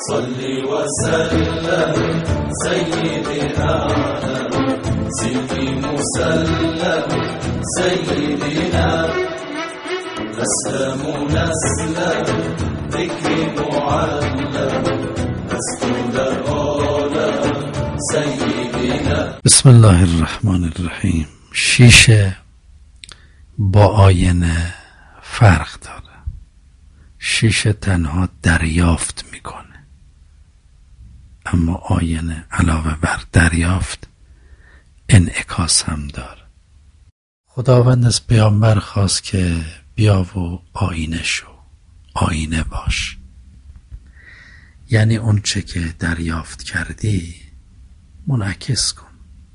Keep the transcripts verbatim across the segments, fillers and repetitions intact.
صلی و سلم سیدنا سیدی مسلم سیدنا اسلم نسلم ذکری معلم مسجود عالم سیدنا. بسم الله الرحمن الرحیم. شیشه با آینه فرق داره. شیشه تنها دریافت میکنه، اما آینه علاوه بر دریافت انعکاس هم داره. خداوند از پیامبر خواست که بیا و آینه شو، آینه باش. یعنی اون چه که دریافت کردی منعکس کن،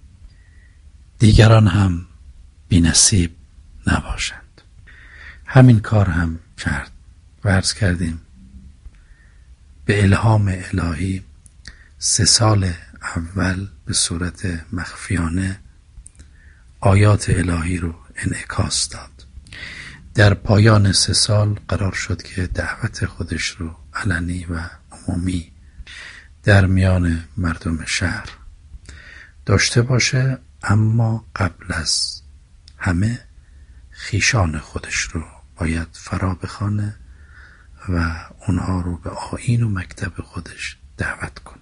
دیگران هم بی نصیب نباشند. همین کار هم کرد و عرض کردیم به الهام الهی سه سال اول به صورت مخفیانه آیات الهی رو انعکاس داد. در پایان سه سال قرار شد که دعوت خودش رو علنی و عمومی در میان مردم شهر داشته باشه، اما قبل از همه خیشان خودش رو باید فرا بخوانه و اونها رو به آیین و مکتب خودش دعوت کنه.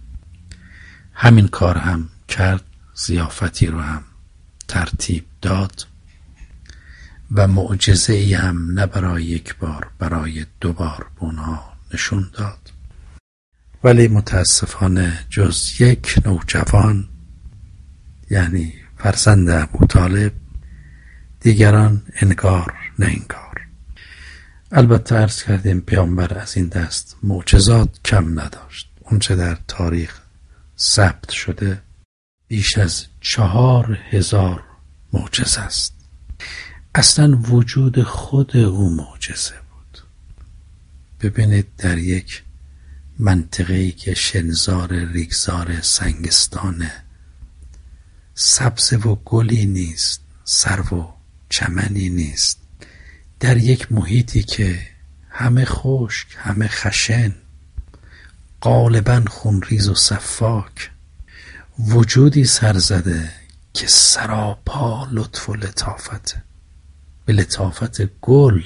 همین کار هم کرد، ضیافتی رو هم ترتیب داد و معجزه ای هم نه برای یک بار، برای دو بار به اونها نشون داد. ولی متاسفانه جز یک نوجوان، یعنی فرزند ابوطالب، دیگران انگار نه انگار. البته عرض کردیم پیامبر از این دست معجزات کم نداشت. اونچه در تاریخ ثبت شده بیش از چهار هزار معجزه است. اصلا وجود خود او معجزه بود. ببینید در یک منطقه‌ای که شنزار ریگزار سنگستانه، سبز و گلی نیست، سرو و چمنی نیست، در یک محیطی که همه خشک، همه خشن، غالباً خونریز و صفاک، وجودی سر زده که سراپا لطف و لطافت، به لطافت گل،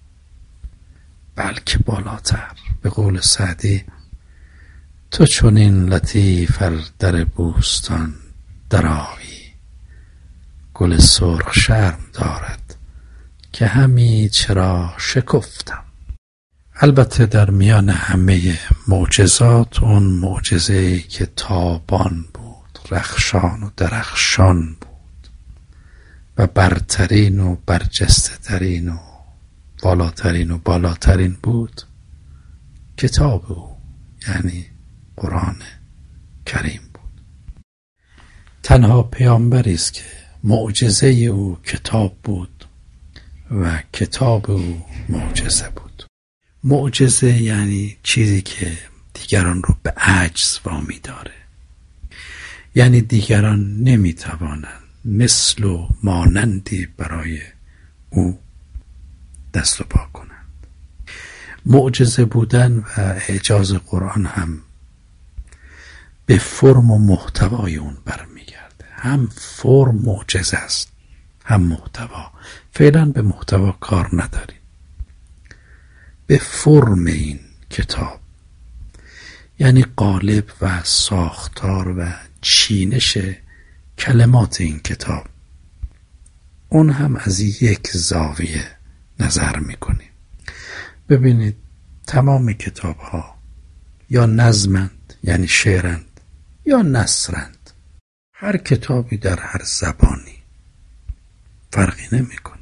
بلکه بالاتر. به قول سعدی تو چنین لطیف ار در بوستان درآیی، گل سرخ شرم دارد که همی چرا شکفتم. البته در میان همه معجزات اون معجزه‌ای که تابان بود، رخشان و درخشان بود و برترین و برجسته ترین و بالاترین و بالاترین بود، کتاب او یعنی قرآن کریم بود. تنها پیامبری است که معجزه او کتاب بود و کتاب او معجزه بود. معجزه یعنی چیزی که دیگران رو به عجز وامی داره، یعنی دیگران نمیتوانند مثل و مانندی برای او دست و پا کنند. معجزه بودن و اعجاز قرآن هم به فرم و محتوای اون برمیگرده. هم فرم معجزه است، هم محتوا. فعلا به محتوا کار نداریم، به فرم این کتاب، یعنی قالب و ساختار و چینش کلمات این کتاب، اون هم از یک زاویه نظر میکنیم. ببینید تمام کتاب ها یا نظمند، یعنی شعرند، یا نثرند. هر کتابی در هر زبانی فرقی نمیکنه.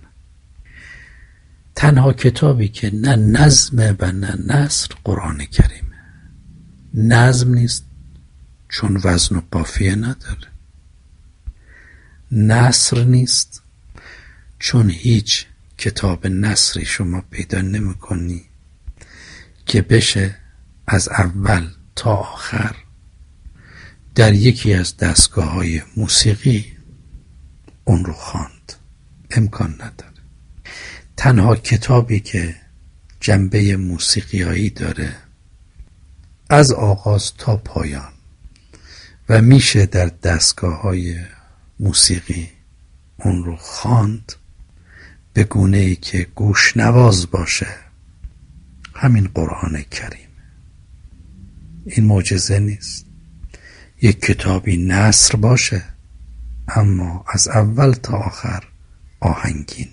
تنها کتابی که نه نظم و نه نثر قرآن کریمه. نظم نیست چون وزن و قافیه نداره، نثر نیست چون هیچ کتاب نثری شما پیدا نمی کنی که بشه از اول تا آخر در یکی از دستگاه های موسیقی اون رو خواند. امکان نداره. تنها کتابی که جنبه موسیقیایی داره از آغاز تا پایان و میشه در دستگاه های موسیقی اون رو خواند به گونه ای که گوش نواز باشه. همین قرآن کریم. این معجزه نیست. یک کتابی نثر باشه اما از اول تا آخر آهنگین.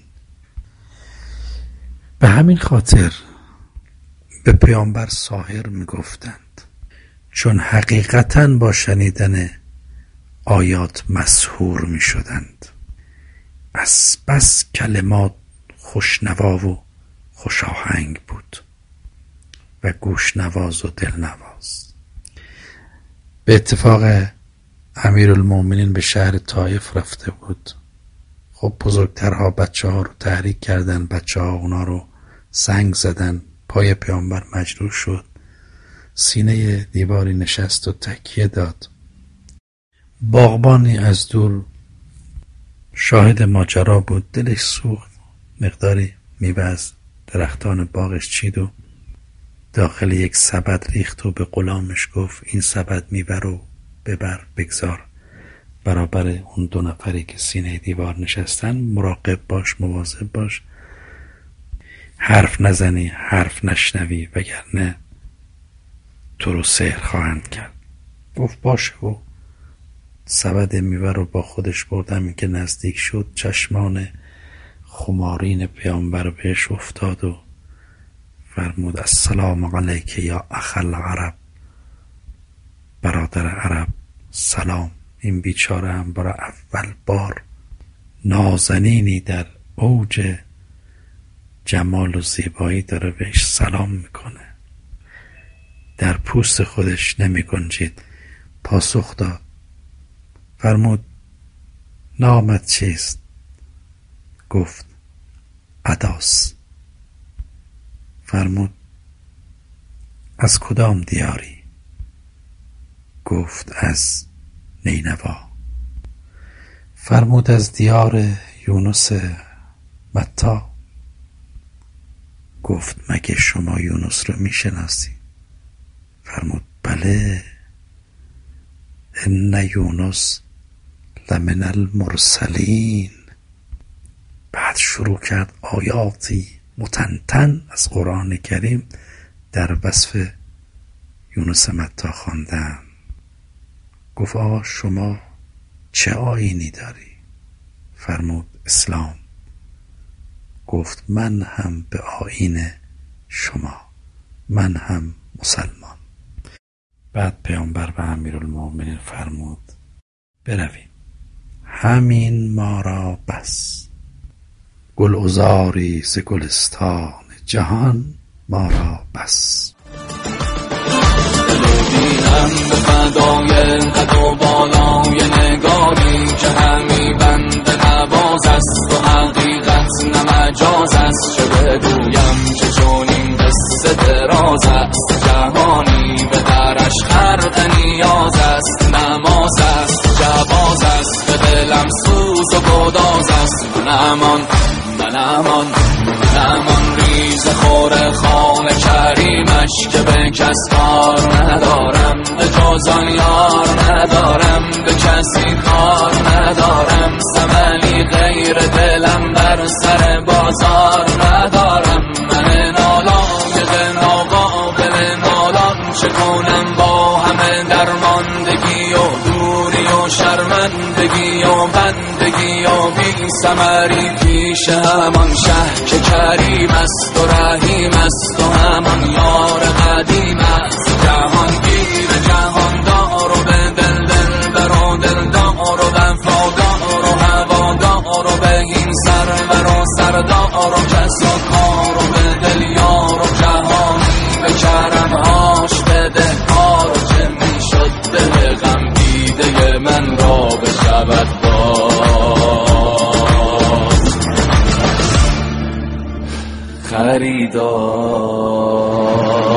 به همین خاطر به پیامبر ساحر میگفتند، چون حقیقتاً با شنیدن آیات مسحور میشدند. از بس کلمات خوشنوا و خوش آهنگ بود و گوشنواز و دلنواز. به اتفاق امیرالمومنین به شهر طایف رفته بود. خب بزرگترها بچه ها رو تحریک کردن، بچه ها اونا رو سنگ زدن، پای پیامبر مجروح شد، سینه دیواری نشست و تکیه داد. باغبانی از دور شاهد ماجرا بود، دلش سوخت، مقداری میوه از درختان باغش چید و داخل یک سبد ریخت و به غلامش گفت این سبد میوه رو ببر بگذار برابر اون دو نفری که سینه دیوار نشستن، مراقب باش، مواظب باش، حرف نزنی، حرف نشنوی، وگرنه تو رو سحر خواهند کرد. گفت باشه و سبد میوه رو با خودش بردم. این که نزدیک شد چشمان خمارین پیامبر بهش افتاد و فرمود السلام علیک یا اخل عرب، برادر عرب سلام. این بیچاره هم برای اول بار نازنینی در اوج جمال و زیبایی داره بهش سلام میکنه. در پوست خودش نمی گنجید. پاسخ داد، فرمود نامت چیست؟ گفت عداس. فرمود از کدام دیاری؟ گفت از نینوا. فرمود از دیار یونس متی. گفت مگه شما یونس رو میشناسی؟ فرمود بله، ان یونس لمن المرسلین. بعد شروع کرد آیاتی متنتن از قرآن کریم در وصف یونس متی خواندن. گفت آقا شما چه آیینی داری؟ فرمود اسلام. گفت من هم به آیین شما، من هم مسلمان. بعد پیامبر و امیرالمومنین فرمود برویم، همین ما را بس، گل عذاری ز گلستان جهان ما را بس. دیدم به فدای قد و بالای نگاری که همی بند نواز است و حقیقت نمجاز است. چه بگویم که چون این قصه دراز است، جهانی به درش خرق نیاز است. نماز است جواز است، به دلم سوز و گداز است. من امان من امان من امان ریز خور خال کریمش که به کس کار ندارم، به جز آن یار ندارم، به کسی کار ندارم. ثمنی غیر دلم بر سر بازار ندارم. من نالایق ناقابل نالان چه کنم با همه درماندگی و دوری و شرمندگی و بندگی و بی ثمری پیش همان شه که کریم است و رحیم است و همان یار قدیم است. جهانگیر جهاندار و به دل دل بر و دلدار و وفادار و هوادار و به این سرور و سردار و کس و کار و به دل یار و جهانی به کرمهاش بده کار و چه می شد دل غم دیده من را بشود باز خریدار.